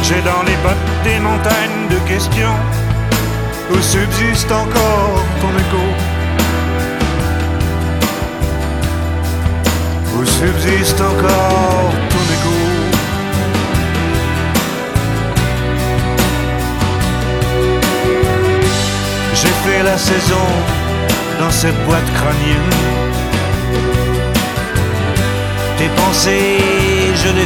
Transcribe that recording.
J'ai dans les bottes des montagnes de questions où subsiste encore ton écho, où subsiste encore ton écho. J'ai fait la saison dans cette boîte crânienne. Tes pensées, je les